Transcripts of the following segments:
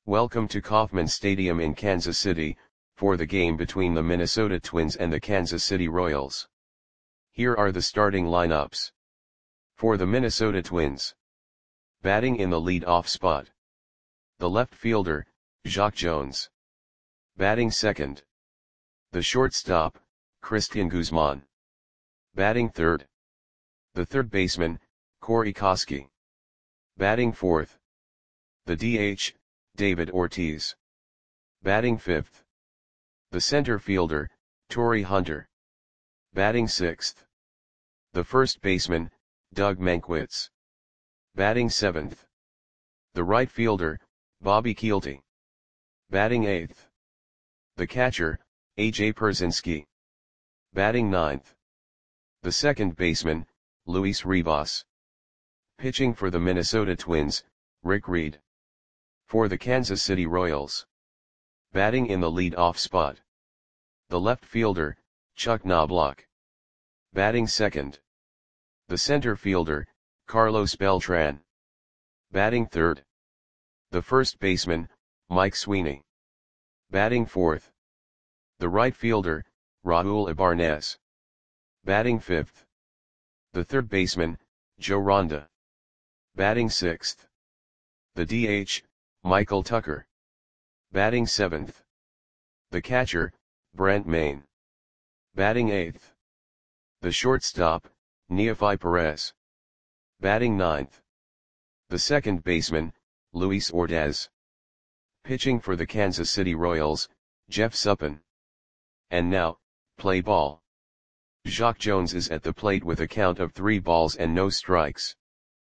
Welcome to Kauffman Stadium in Kansas City, for the game between the Minnesota Twins and the Kansas City Royals. Here are the starting lineups. For the Minnesota Twins. Batting in the lead-off spot. The left fielder, Jacque Jones. Batting second. The shortstop, Cristian Guzman. Batting third. The third baseman, Corey Koskie. Batting fourth. The DH, David Ortiz. Batting fifth. The center fielder, Torii Hunter. Batting sixth. The first baseman, Doug Mankiewicz. Batting seventh. The right fielder, Bobby Kielty. Batting eighth. The catcher, A.J. Pierzynski. Batting ninth. The second baseman, Luis Rivas. Pitching for the Minnesota Twins, Rick Reed. For the Kansas City Royals. Batting in the lead-off spot. The left fielder, Chuck Knobloch. Batting second. The center fielder, Carlos Beltran. Batting third. The first baseman, Mike Sweeney. Batting fourth. The right fielder, Raul Ibanez. Batting fifth. The third baseman, Joe Ronda. Batting sixth. The DH, Michael Tucker. Batting seventh. The catcher, Brent Mayne. Batting eighth. The shortstop, Neefi Perez. Batting ninth. The second baseman, Luis Ordaz. Pitching for the Kansas City Royals, Jeff Suppan. And now, play ball. Jacque Jones is at the plate with a count of 3 balls and no strikes.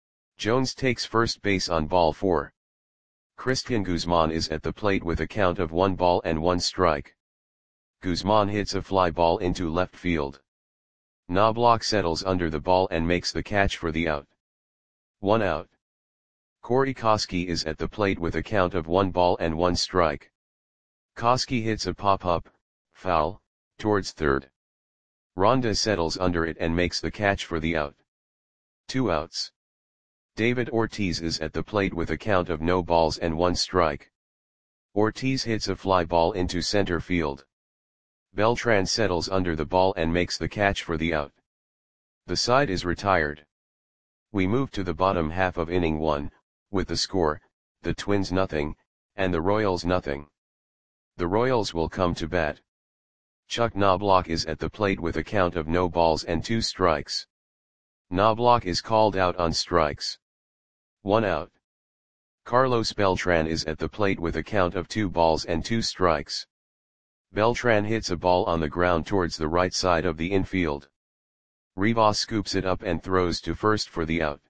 Jones takes first base on ball 4. Cristian Guzman is at the plate with a count of 1 ball and 1 strike. Guzman hits a fly ball into left field. Knobloch settles under the ball and makes the catch for the out. 1 out. Corey Koskie is at the plate with a count of 1 ball and 1 strike. Koskie hits a pop-up, foul, towards third. Ronda settles under it and makes the catch for the out. 2 outs. David Ortiz is at the plate with a count of no balls and 1 strike. Ortiz hits a fly ball into center field. Beltran settles under the ball and makes the catch for the out. The side is retired. We move to the bottom half of inning 1, with the score, the Twins nothing, and the Royals nothing. The Royals will come to bat. Chuck Knobloch is at the plate with a count of no balls and 2 strikes. Knobloch is called out on strikes. 1 out. Carlos Beltran is at the plate with a count of 2 balls and 2 strikes. Beltran hits a ball on the ground towards the right side of the infield. Rivas scoops it up and throws to first for the out.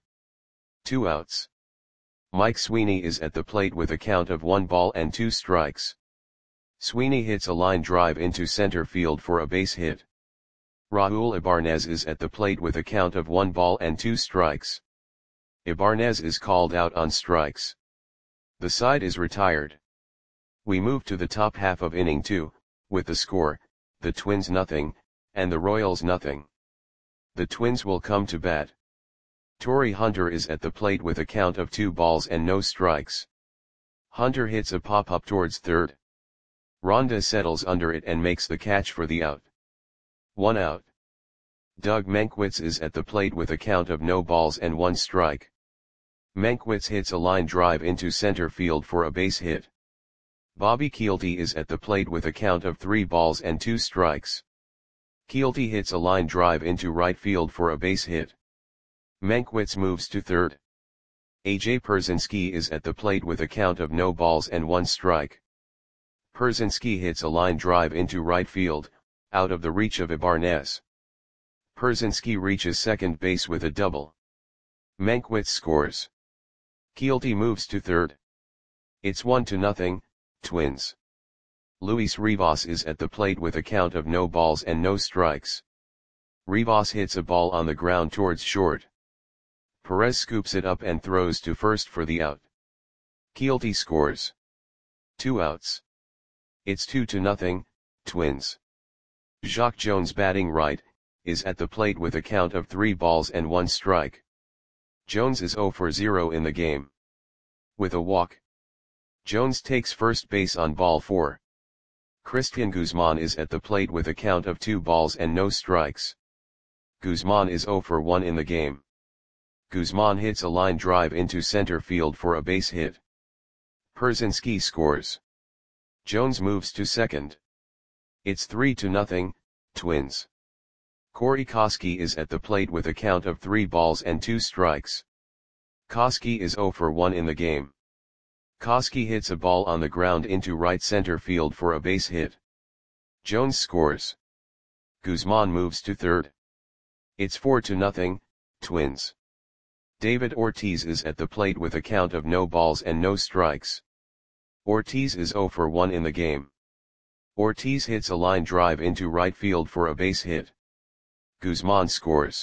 2 outs. Mike Sweeney is at the plate with a count of 1 ball and 2 strikes. Sweeney hits a line drive into center field for a base hit. Raul Ibanez is at the plate with a count of 1 ball and 2 strikes. Ibanez is called out on strikes. The side is retired. We move to the top half of inning 2, with the score, the Twins nothing, and the Royals nothing. The Twins will come to bat. Torii Hunter is at the plate with a count of 2 balls and no strikes. Hunter hits a pop-up towards third. Ronda settles under it and makes the catch for the out. 1 out. Doug Mankiewicz is at the plate with a count of no balls and 1 strike. Mankiewicz hits a line drive into center field for a base hit. Bobby Kielty is at the plate with a count of 3 balls and 2 strikes. Kielty hits a line drive into right field for a base hit. Mankiewicz moves to third. A.J. Pierzynski is at the plate with a count of no balls and 1 strike. Pierzynski hits a line drive into right field, out of the reach of Ibanez. Pierzynski reaches second base with a double. Mankiewicz scores. Kielty moves to third. It's 1-0, Twins. Luis Rivas is at the plate with a count of no balls and no strikes. Rivas hits a ball on the ground towards short. Perez scoops it up and throws to first for the out. Kielty scores. 2 outs. It's 2-0, Twins. Jacque Jones batting right, is at the plate with a count of 3 balls and 1 strike. Jones is 0 for 0 in the game. With a walk. Jones takes first base on ball 4. Christian Guzman is at the plate with a count of 2 balls and no strikes. Guzman is 0 for 1 in the game. Guzman hits a line drive into center field for a base hit. Pierzynski scores. Jones moves to second. It's 3-0, Twins. Corey Koskie is at the plate with a count of 3 balls and 2 strikes. Koskie is 0 for 1 in the game. Koskie hits a ball on the ground into right center field for a base hit. Jones scores. Guzman moves to third. It's 4-0, Twins. David Ortiz is at the plate with a count of no balls and no strikes. Ortiz is 0 for 1 in the game. Ortiz hits a line drive into right field for a base hit. Guzman scores.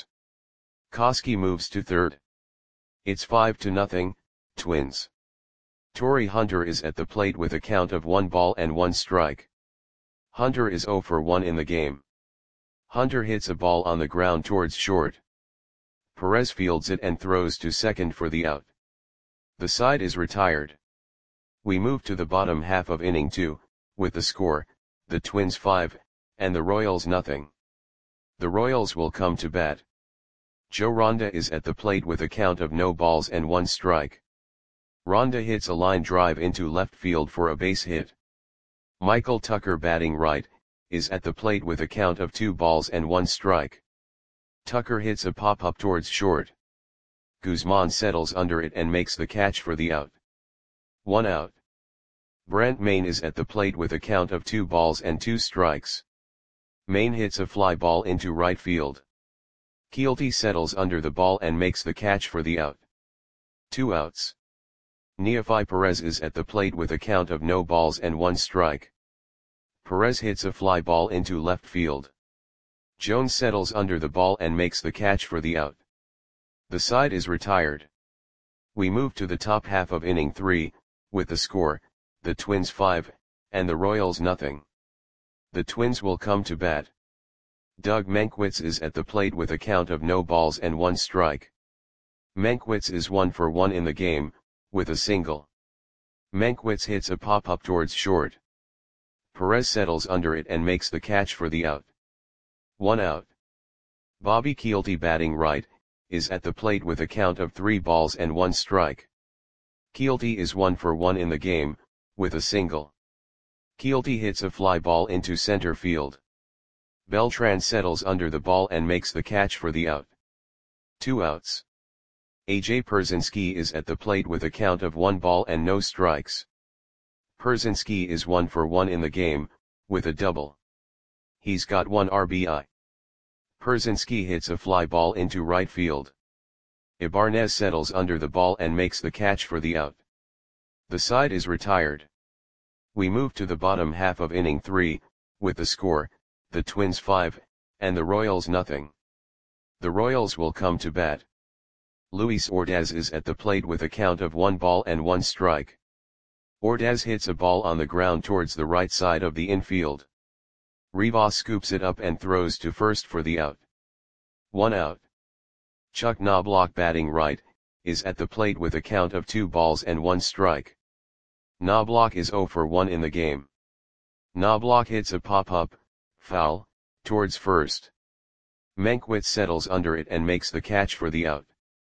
Koskie moves to third. It's 5-0, Twins. Torii Hunter is at the plate with a count of 1 ball and 1 strike. Hunter is 0 for 1 in the game. Hunter hits a ball on the ground towards short. Perez fields it and throws to second for the out. The side is retired. We move to the bottom half of inning 2, with the score, the Twins 5, and the Royals nothing. The Royals will come to bat. Joe Ronda is at the plate with a count of no balls and 1 strike. Ronda hits a line drive into left field for a base hit. Michael Tucker, batting right, is at the plate with a count of 2 balls and 1 strike. Tucker hits a pop-up towards short. Guzman settles under it and makes the catch for the out. 1 out. Brent Mayne is at the plate with a count of 2 balls and 2 strikes. Mayne hits a fly ball into right field. Keelty settles under the ball and makes the catch for the out. 2 outs. Neefi Perez is at the plate with a count of no balls and 1 strike. Perez hits a fly ball into left field. Jones settles under the ball and makes the catch for the out. The side is retired. We move to the top half of inning 3, with the score, the Twins 5, and the Royals nothing. The Twins will come to bat. Doug Mankiewicz is at the plate with a count of no balls and 1 strike. Mankiewicz is 1 for 1 in the game, with a single. Mankiewicz hits a pop-up towards short. Perez settles under it and makes the catch for the out. 1 out. Bobby Keelty, batting right, is at the plate with a count of 3 balls and 1 strike. Keelty is 1 for 1 in the game, with a single. Keelty hits a fly ball into center field. Beltran settles under the ball and makes the catch for the out. 2 outs. AJ Pierzynski is at the plate with a count of 1 ball and no strikes. Pierzynski is 1 for 1 in the game, with a double. He's got 1 RBI. Pierzynski hits a fly ball into right field. Ibanez settles under the ball and makes the catch for the out. The side is retired. We move to the bottom half of inning 3, with the score, the Twins 5, and the Royals nothing. The Royals will come to bat. Luis Ordaz is at the plate with a count of 1 ball and 1 strike. Ordaz hits a ball on the ground towards the right side of the infield. Rivas scoops it up and throws to first for the out. 1 out. Chuck Knobloch, batting right, is at the plate with a count of 2 balls and 1 strike. Knobloch is 0 for 1 in the game. Knobloch hits a pop-up, foul, towards first. Mankiewicz settles under it and makes the catch for the out.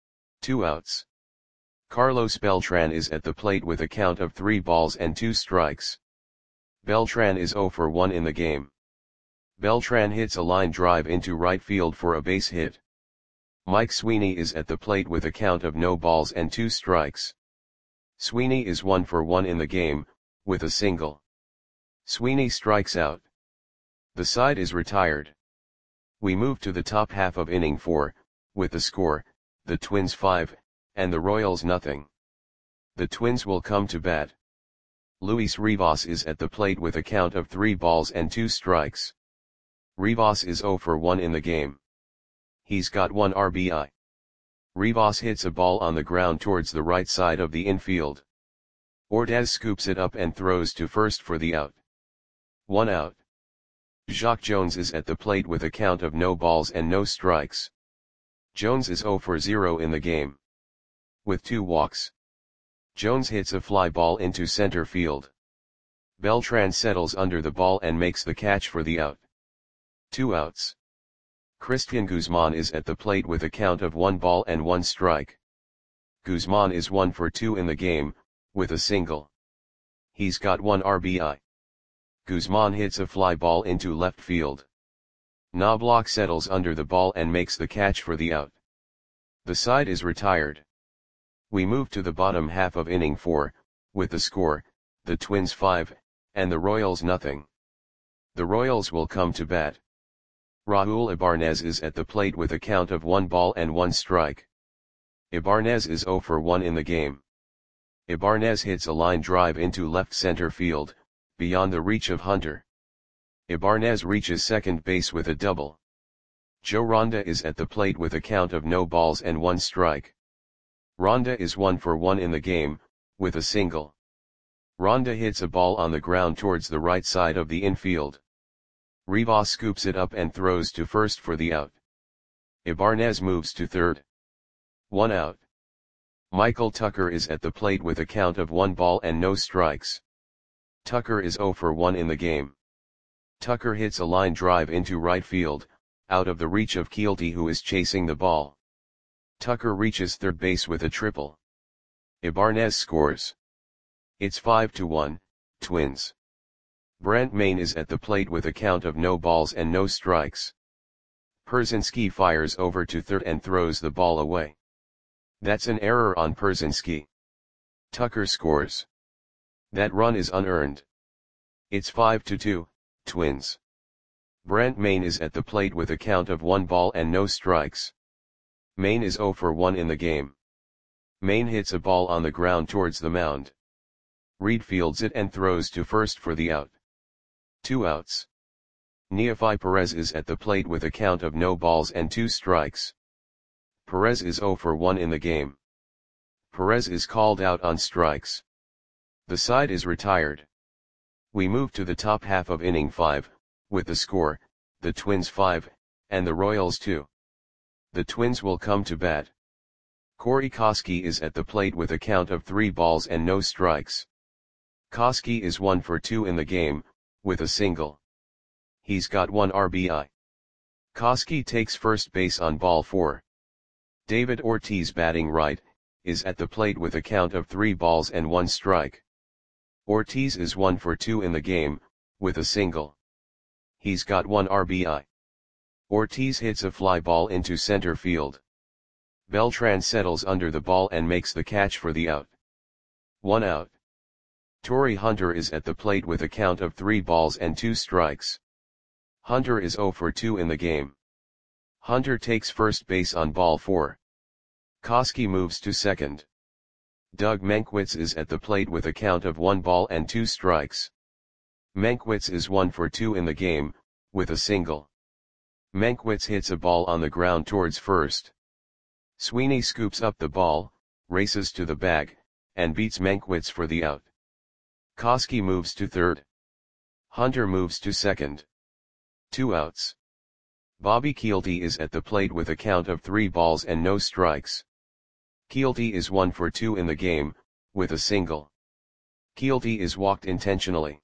2 outs. Carlos Beltran is at the plate with a count of 3 balls and 2 strikes. Beltran is 0 for 1 in the game. Beltran hits a line drive into right field for a base hit. Mike Sweeney is at the plate with a count of no balls and 2 strikes. Sweeney is 1 for 1 in the game, with a single. Sweeney strikes out. The side is retired. We move to the top half of inning 4, with the score, the Twins 5, and the Royals nothing. The Twins will come to bat. Luis Rivas is at the plate with a count of 3 balls and 2 strikes. Rivas is 0 for 1 in the game. He's got 1 RBI. Rivas hits a ball on the ground towards the right side of the infield. Ordaz scoops it up and throws to first for the out. 1 out. Jacque Jones is at the plate with a count of no balls and no strikes. Jones is 0 for 0 in the game, with 2 walks. Jones hits a fly ball into center field. Beltran settles under the ball and makes the catch for the out. 2 outs. Christian Guzman is at the plate with a count of 1 ball and 1 strike. Guzman is 1 for 2 in the game, with a single. He's got 1 RBI. Guzman hits a fly ball into left field. Knobloch settles under the ball and makes the catch for the out. The side is retired. We move to the bottom half of inning 4, with the score, the Twins 5, and the Royals nothing. The Royals will come to bat. Raul Ibanez is at the plate with a count of 1 ball and 1 strike. Ibanez is 0 for 1 in the game. Ibanez hits a line drive into left center field, beyond the reach of Hunter. Ibanez reaches second base with a double. Joe Ronda is at the plate with a count of no balls and 1 strike. Ronda is 1 for 1 in the game, with a single. Ronda hits a ball on the ground towards the right side of the infield. Rivas scoops it up and throws to first for the out. Ibanez moves to third. 1 out. Michael Tucker is at the plate with a count of 1 ball and no strikes. Tucker is 0 for 1 in the game. Tucker hits a line drive into right field, out of the reach of Keelty, who is chasing the ball. Tucker reaches third base with a triple. Ibanez scores. It's 5-1, Twins. Brent Mayne is at the plate with a count of no balls and no strikes. Pierzynski fires over to third and throws the ball away. That's an error on Pierzynski. Tucker scores. That run is unearned. It's 5-2, Twins. Brent Mayne is at the plate with a count of 1 ball and no strikes. Mayne is 0 for 1 in the game. Mayne hits a ball on the ground towards the mound. Reed fields it and throws to first for the out. 2 outs. Neefi Perez is at the plate with a count of no balls and 2 strikes. Perez is 0 for 1 in the game. Perez is called out on strikes. The side is retired. We move to the top half of inning 5, with the score, the Twins 5, and the Royals 2. The Twins will come to bat. Corey Koskie is at the plate with a count of 3 balls and no strikes. Koskie is 1 for 2 in the game, with a single. He's got 1 RBI. Koskie takes first base on ball 4. David Ortiz, batting right, is at the plate with a count of 3 balls and 1 strike. Ortiz is 1 for 2 in the game, with a single. He's got 1 RBI. Ortiz hits a fly ball into center field. Beltran settles under the ball and makes the catch for the out. 1 out. Torii Hunter is at the plate with a count of 3 balls and 2 strikes. Hunter is 0 for 2 in the game. Hunter takes first base on ball 4. Koskie moves to second. Doug Mankiewicz is at the plate with a count of 1 ball and 2 strikes. Mankiewicz is 1 for 2 in the game, with a single. Mankiewicz hits a ball on the ground towards first. Sweeney scoops up the ball, races to the bag, and beats Mankiewicz for the out. Koskie moves to third. Hunter moves to second. 2 outs. Bobby Keelty is at the plate with a count of 3 balls and no strikes. Keelty is 1 for 2 in the game, with a single. Keelty is walked intentionally.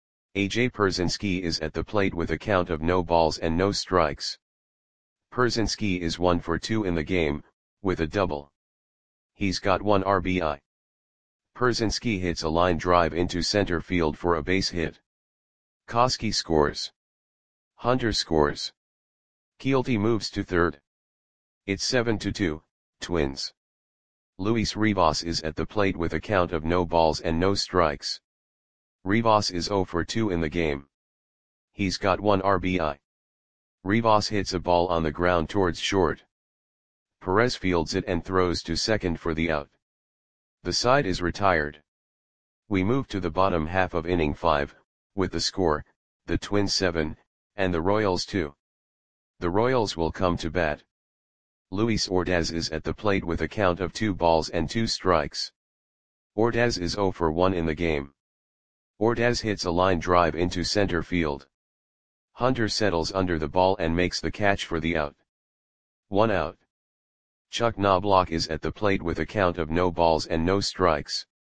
AJ Pierzynski is at the plate with a count of no balls and no strikes. Pierzynski is 1 for 2 in the game, with a double. He's got 1 RBI. Pierzynski hits a line drive into center field for a base hit. Koskie scores. Hunter scores. Keelty moves to third. It's 7-2, Twins. Luis Rivas is at the plate with a count of no balls and no strikes. Rivas is 0 for 2 in the game. He's got 1 RBI. Rivas hits a ball on the ground towards short. Perez fields it and throws to second for the out. The side is retired. We move to the bottom half of inning 5, with the score, the Twins 7, and the Royals 2. The Royals will come to bat. Luis Ordaz is at the plate with a count of 2 balls and 2 strikes. Ordaz is 0 for 1 in the game. Ordaz hits a line drive into center field. Hunter settles under the ball and makes the catch for the out. 1 out. Chuck Knobloch is at the plate with a count of no balls and no strikes.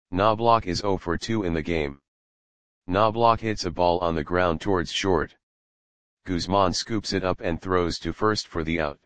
Knobloch is 0 for 2 in the game. Knobloch hits a ball on the ground towards short. Guzman scoops it up and throws to first for the out.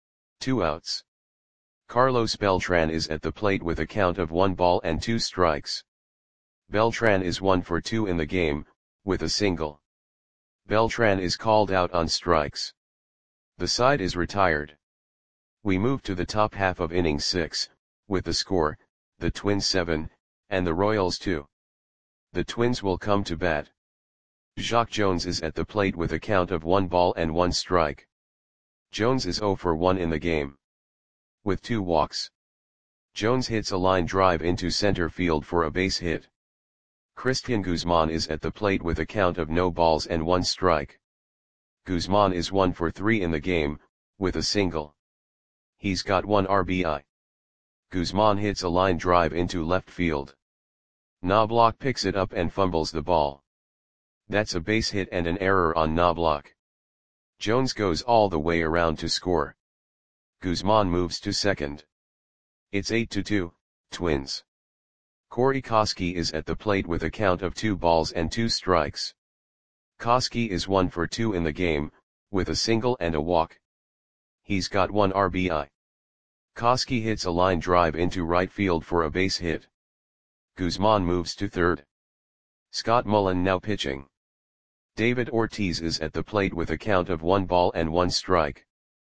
2 outs. Carlos Beltran is at the plate with a count of 1 ball and 2 strikes. Beltran is 1 for 2 in the game, with a single. Beltran is called out on strikes. The side is retired. We move to the top half of inning 6, with the score, the Twins 7, and the Royals 2. The Twins will come to bat. Jacque Jones is at the plate with a count of 1 ball and 1 strike. Jones is 0 for 1 in the game. With 2 walks. Jones hits a line drive into center field for a base hit. Cristian Guzman is at the plate with a count of no balls and 1 strike. Guzman is 1 for 3 in the game, with a single. He's got 1 RBI. Guzman hits a line drive into left field. Knobloch picks it up and fumbles the ball. That's a base hit and an error on Knobloch. Jones goes all the way around to score. Guzman moves to second. It's 8-2, Twins. Corey Koskie is at the plate with a count of 2 balls and 2 strikes. Koskie is 1 for 2 in the game, with a single and a walk. He's got 1 RBI. Koskie hits a line drive into right field for a base hit. Guzman moves to third. Scott Mullen now pitching. David Ortiz is at the plate with a count of 1 ball and 1 strike.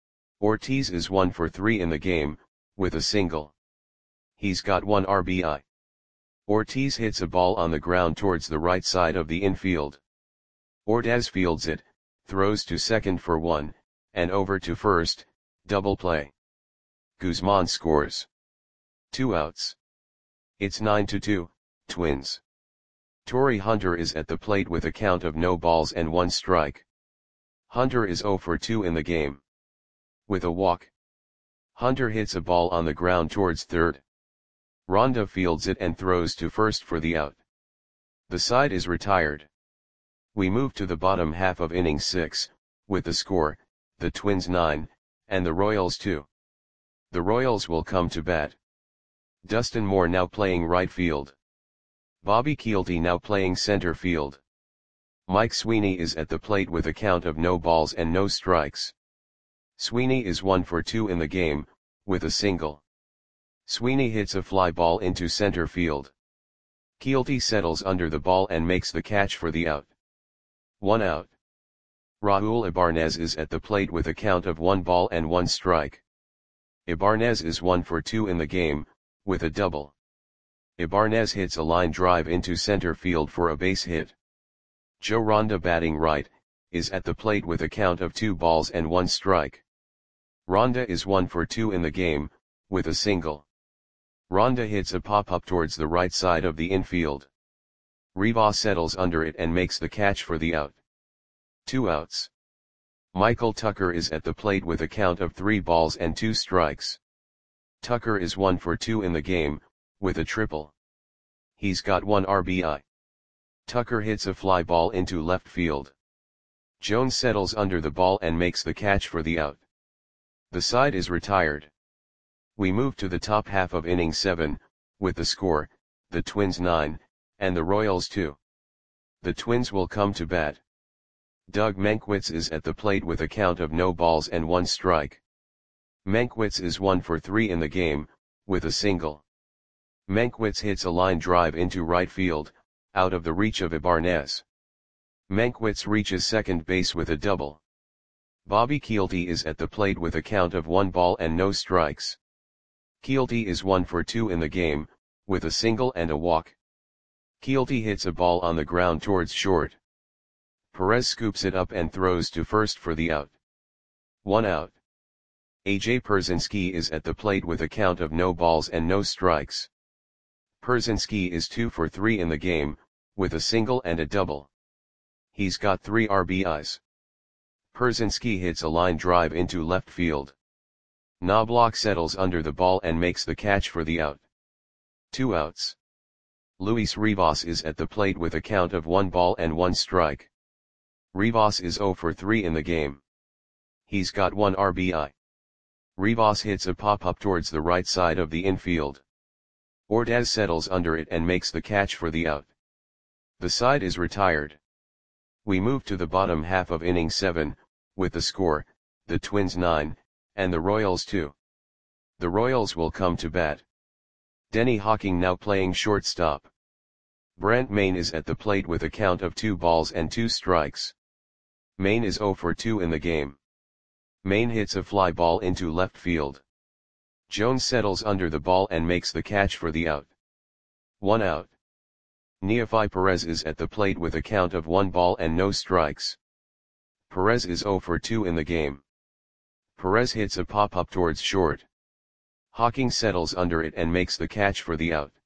Ortiz is 1 for 3 in the game, with a single. He's got 1 RBI. Ortiz hits a ball on the ground towards the right side of the infield. Ortiz fields it, throws to second for 1, and over to first, double play. Guzman scores. 2 outs. It's 9-2, Twins. Torii Hunter is at the plate with a count of no balls and 1 strike. Hunter is 0 for 2 in the game. With a walk. Hunter hits a ball on the ground towards third. Ronda fields it and throws to first for the out. The side is retired. We move to the bottom half of inning 6, with the score, the Twins 9, and the Royals 2. The Royals will come to bat. Dustin Moore now playing right field. Bobby Kielty now playing center field. Mike Sweeney is at the plate with a count of no balls and no strikes. Sweeney is 1 for 2 in the game, with a single. Sweeney hits a fly ball into center field. Kielty settles under the ball and makes the catch for the out. 1 out. Raul Ibanez is at the plate with a count of 1 ball and 1 strike. Ibanez is 1 for 2 in the game, with a double. Ibanez hits a line drive into center field for a base hit. Joe Ronda batting right, is at the plate with a count of 2 balls and 1 strike. Ronda is 1 for 2 in the game, with a single. Ronda hits a pop-up towards the right side of the infield. Rivas settles under it and makes the catch for the out. 2 outs. Michael Tucker is at the plate with a count of 3 balls and 2 strikes. Tucker is 1 for 2 in the game, with a triple. He's got 1 RBI. Tucker hits a fly ball into left field. Jones settles under the ball and makes the catch for the out. The side is retired. We move to the top half of inning 7, with the score, the Twins 9, and the Royals 2. The Twins will come to bat. Doug Mankiewicz is at the plate with a count of no balls and 1 strike. Mankiewicz is 1 for 3 in the game, with a single. Mankiewicz hits a line drive into right field, out of the reach of Ibanez. Mankiewicz reaches second base with a double. Bobby Kielty is at the plate with a count of 1 ball and no strikes. Kielty is 1 for 2 in the game, with a single and a walk. Kielty hits a ball on the ground towards short. Perez scoops it up and throws to first for the out. 1 out. AJ Pierzynski is at the plate with a count of no balls and no strikes. Pierzynski is 2 for 3 in the game, with a single and a double. He's got 3 RBIs. Pierzynski hits a line drive into left field. Knobloch settles under the ball and makes the catch for the out. 2 outs. Luis Rivas is at the plate with a count of 1 ball and 1 strike. Rivas is 0 for 3 in the game. He's got 1 RBI. Rivas hits a pop-up towards the right side of the infield. Ordaz settles under it and makes the catch for the out. The side is retired. We move to the bottom half of inning 7, with the score, the Twins 9, and the Royals 2. The Royals will come to bat. Denny Hawking now playing shortstop. Brent Mayne is at the plate with a count of 2 balls and 2 strikes. Mayne is 0 for 2 in the game. Mayne hits a fly ball into left field. Jones settles under the ball and makes the catch for the out. 1 out. Neofi Perez is at the plate with a count of 1 ball and no strikes. Perez is 0 for 2 in the game. Perez hits a pop-up towards short. Hawking settles under it and makes the catch for the out.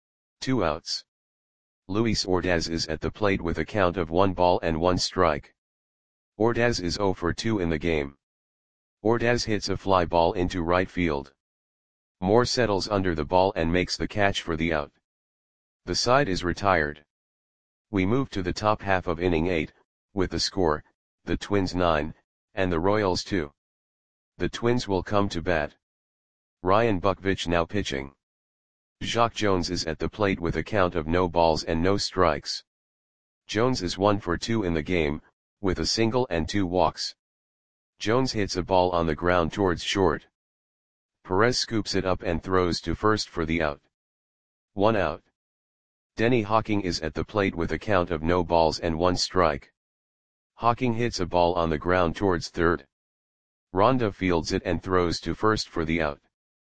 2 outs. Luis Ordaz is at the plate with a count of 1 ball and 1 strike. Ordaz is 0 for 2 in the game. Ordaz hits a fly ball into right field. Moore settles under the ball and makes the catch for the out. The side is retired. We move to the top half of inning 8, with the score, the Twins 9, and the Royals 2. The Twins will come to bat. Ryan Buckvich now pitching. Jacque Jones is at the plate with a count of no balls and no strikes. Jones is 1 for 2 in the game, with a single and 2 walks. Jones hits a ball on the ground towards short. Perez scoops it up and throws to first for the out. 1 out. Denny Hawking is at the plate with a count of no balls and 1 strike. Hawking hits a ball on the ground towards third. Ronda fields it and throws to first for the out.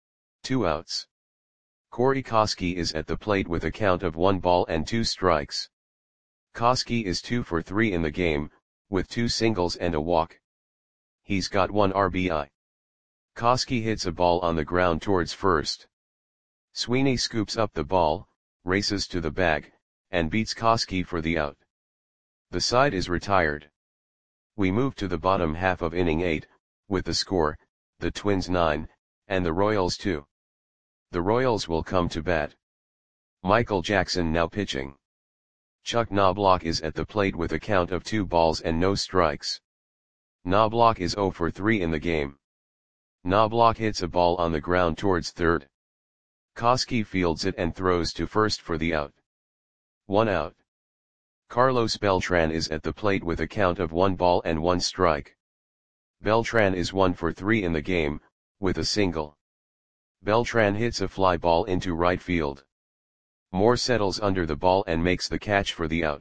2 outs. Corey Koskie is at the plate with a count of 1 ball and 2 strikes. Koskie is 2 for 3 in the game, with 2 singles and a walk. He's got 1 RBI. Koskie hits a ball on the ground towards first. Sweeney scoops up the ball, races to the bag, and beats Koskie for the out. The side is retired. We move to the bottom half of inning 8, with the score, the Twins 9, and the Royals 2. The Royals will come to bat. Michael Jackson now pitching. Chuck Knobloch is at the plate with a count of 2 balls and no strikes. Knobloch is 0 for 3 in the game. Knobloch hits a ball on the ground towards third. Koskie fields it and throws to first for the out. 1 out. Carlos Beltran is at the plate with a count of 1 ball and 1 strike. Beltran is 1 for 3 in the game, with a single. Beltran hits a fly ball into right field. Moore settles under the ball and makes the catch for the out.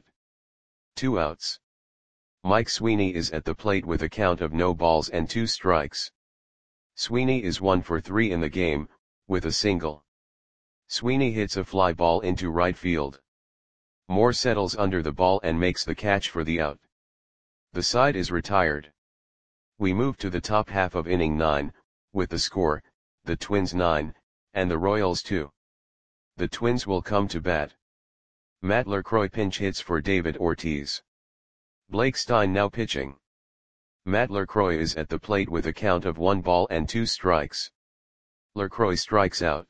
2 outs. Mike Sweeney is at the plate with a count of no balls and 2 strikes. Sweeney is 1 for 3 in the game, with a single. Sweeney hits a fly ball into right field. Moore settles under the ball and makes the catch for the out. The side is retired. We move to the top half of inning 9, with the score, the Twins 9, and the Royals 2. The Twins will come to bat. Matt LaCroix pinch hits for David Ortiz. Blake Stein now pitching. Matt LaCroix is at the plate with a count of 1 ball and 2 strikes. LaCroix strikes out.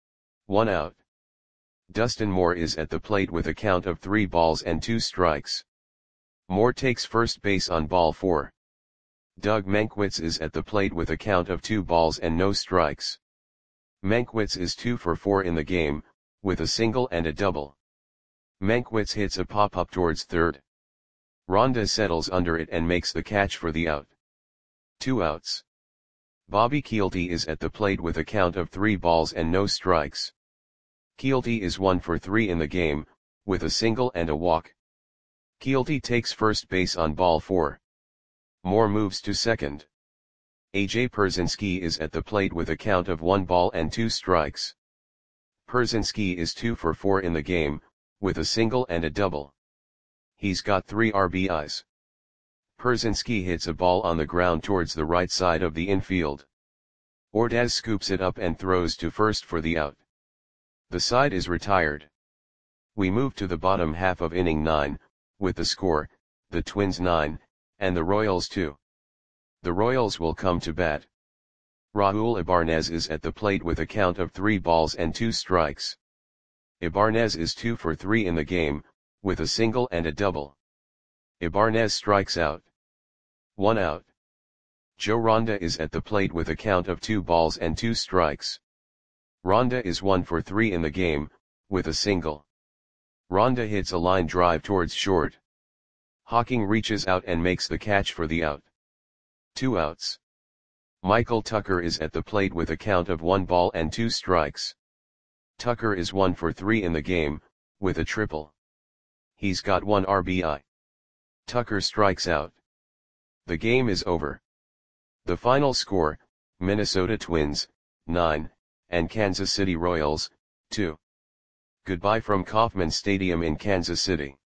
1 out. Dustin Moore is at the plate with a count of 3 balls and 2 strikes. Moore takes first base on ball 4. Doug Mankiewicz is at the plate with a count of 2 balls and no strikes. Mankiewicz is 2 for 4 in the game, with a single and a double. Mankiewicz hits a pop-up towards third. Ronda settles under it and makes the catch for the out. 2 outs. Bobby Kielty is at the plate with a count of 3 balls and no strikes. Kielty is 1 for 3 in the game, with a single and a walk. Kielty takes first base on ball 4. Moore moves to second. A.J. Pierzynski is at the plate with a count of 1 ball and 2 strikes. Pierzynski is 2 for 4 in the game, with a single and a double. He's got 3 RBIs. Pierzynski hits a ball on the ground towards the right side of the infield. Ordaz scoops it up and throws to first for the out. The side is retired. We move to the bottom half of inning 9, with the score, the Twins 9, and the Royals 2. The Royals will come to bat. Raul Ibanez is at the plate with a count of 3 balls and 2 strikes. Ibanez is 2 for 3 in the game, with a single and a double. Ibanez strikes out. 1 out. Joe Ronda is at the plate with a count of 2 balls and 2 strikes. Rondé is 1 for 3 in the game, with a single. Rondé hits a line drive towards short. Hawking reaches out and makes the catch for the out. 2 outs. Michael Tucker is at the plate with a count of 1 ball and 2 strikes. Tucker is 1 for 3 in the game, with a triple. He's got 1 RBI. Tucker strikes out. The game is over. The final score, Minnesota Twins, 9, and Kansas City Royals, 2. Goodbye from Kauffman Stadium in Kansas City.